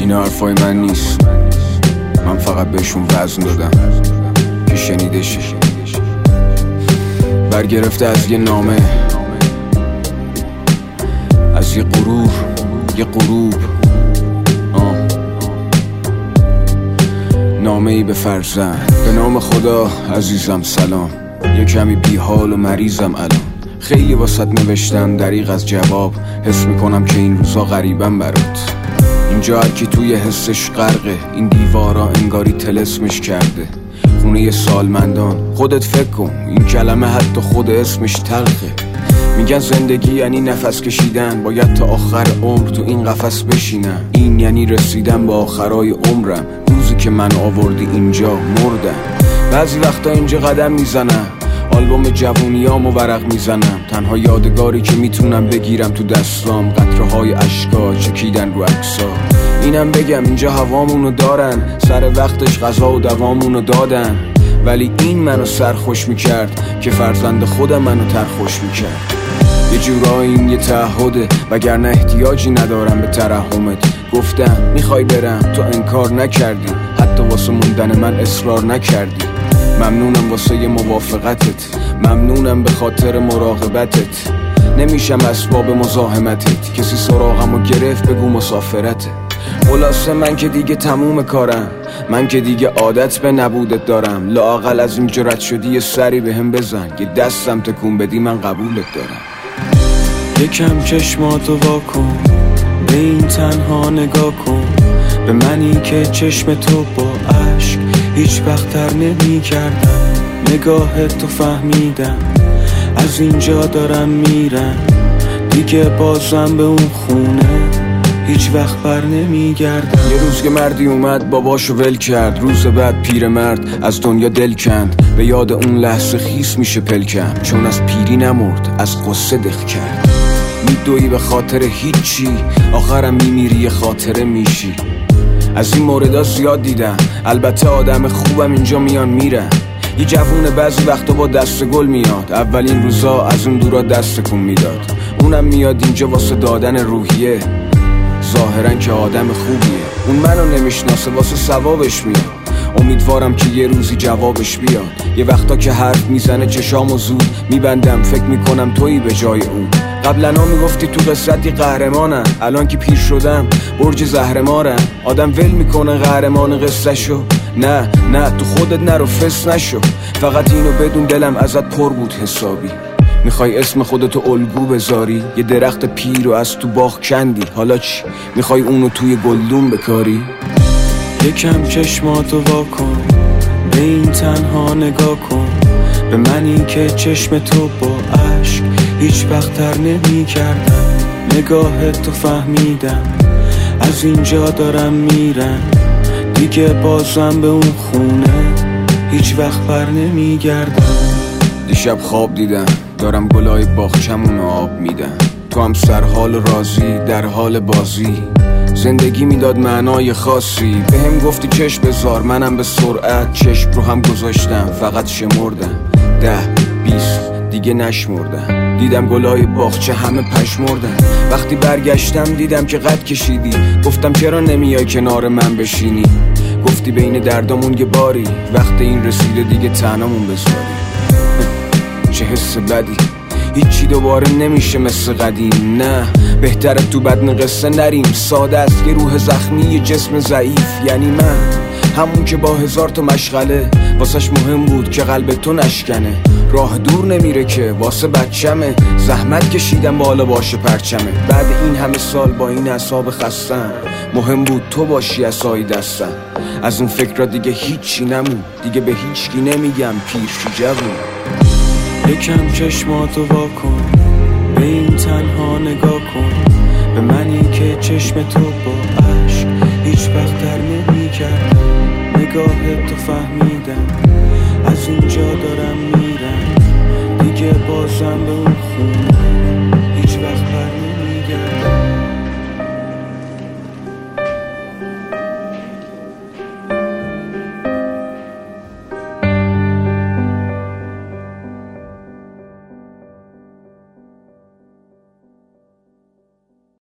اینا حرفای من نیست، من فقط بهشون وزن دادم که شنیده شه. برگرفته از یه نامه، از یه غرور، یه غروب، نامه ای به فرزند. به نام خدا عزیزم سلام، یه کمی بیحال و مریضم الان. خیلی واسط نوشتم دریغ از جواب، حس میکنم که این روزا غریبم برات. اینجا هر کی توی حسش غرقه، این دیوارا انگاری طلسمش کرده. خونه سالمندان، خودت فکر کن این کلمه حتی خود اسمش تلخه. میگن زندگی یعنی نفس کشیدن، باید تا آخر عمر تو این قفس بشینم. این یعنی رسیدن به آخرای عمرم، روزی که من آوردی اینجا مردم. بعضی وقتا اینجا قدم میزنم، آلبوم جوونیامو ورق میزنم. تنها یادگاری که میتونم بگیرم تو دستام، قطره های اشکا چکیدن رو عکسا. اینم بگم اینجا هوامونو دارن، سر وقتش غذا و دوامونو دادن. ولی این منو سرخوش میکرد که فرزند خودم منو ترخوش میکرد. یه جورایی این یه تعهده، وگرنه احتیاجی ندارم به ترحمت. گفتم میخوای برم، تو انکار نکردی، حتی واسه موندن من اصرار نکردی. ممنونم واسه یه موافقتت، ممنونم به خاطر مراقبتت. نمیشم اسباب مزاحمتت، کسی سراغمو گرفت بگو مسافرته. خلاصه من که دیگه تموم کارم، من که دیگه عادت به نبودت دارم. لااقل از این جرأت شدی یه سری به هم بزن، یه دستم تکون بدی من قبولت دارم. یکم چشماتو واکن، به این تنها نگاه کن. به منی که چشم تو با عشق هیچ وقت تر نمی کردم. نگاه تو فهمیدم، از اینجا دارم میرم. دیگه بازم به اون خونه هیچ وقت بر نمیگردم. یه روز که مردی اومد باباشو ول کرد، روز بعد پیرمرد از دنیا دل کند. به یاد اون لحظه خیس میشه پلکم، چون از پیری نمرد از قصه دق کرد. میدوی به خاطر هیچی، آخرم میمیری یه خاطره میشی. از این موردها زیاد دیدم، البته آدم خوبم اینجا میان میرن. یه جوونه بعضی وقتا با دست گل میاد، اولین روزا از اون دورا دست کن میداد. اونم میاد اینجا واسه دادن روحیه، ظاهرن که آدم خوبیه. اون منو نمیشناسه، واسه ثوابش میاد. امیدوارم که یه روزی جوابش بیاد. یه وقتا که حرف میزنه چشامو زود میبندم، فکر میکنم تویی به جای اون. قبلنا میگفتی تو قصتی قهرمانم، الان که پیر شدم برج زهرمارم. آدم ول میکنه قهرمان قصه شو، نه تو خودت نرو فس نشو. فقط اینو بدون دلم ازت پر بود حسابی. میخوای اسم خودتو الگو بذاری، یه درخت پیر رو از تو باغ کندی. حالا چی؟ میخوای اونو توی گلدون بکاری؟ یکم چشماتو واکن، به این تنها نگاه کن. به منی که چشم تو با عشق هیچ وقت تر نمی کردم. نگاه تو فهمیدم، از اینجا دارم میرم. دیگه بازم به اون خونه هیچ وقت بر نمی گردم. دیشب خواب دیدم دارم گلای باغچمون آب میدم. تو هم سرحال راضی در حال بازی. زندگی میداد معنای خاصی، به هم گفتی چشم بذار، منم به سرعت چشم رو هم گذاشتم. فقط شمردم 10-20 دیگه نشمردم. دیدم گلای باغچه همه پشمردن. وقتی برگشتم دیدم که قد کشیدی. گفتم چرا نمیای کنار من بشینی؟ گفتی بین دردامون یه باری، وقت این رسیده دیگه تنهامون بذاری. چه حس بدی، هیچی دوباره نمیشه مثل قدیم. نه بهتره تو بدن قصه نریم. ساده است یه روح زخمی، یه جسم ضعیف. یعنی من همون که با 1000 تا مشغله واسش مهم بود که قلب تو نشکنه. راه دور نمیره که واسه بچمه، زحمت کشیدم بالا باشه پرچمه. بعد این همه سال با این اعصاب خستم، مهم بود تو باشی عصای دستم. از اون فکر دیگه هیچی نمون، دیگه به هیچکی نمیگم پیر شو جوون. یکم چشماتو واکن، به این تنها نگاه کن. به منی که چشم تو با عشق هیچ وقت تر نمی کردم. نگاه تو فهمیدم، از اینجا دارم میرم. دیگه بازم به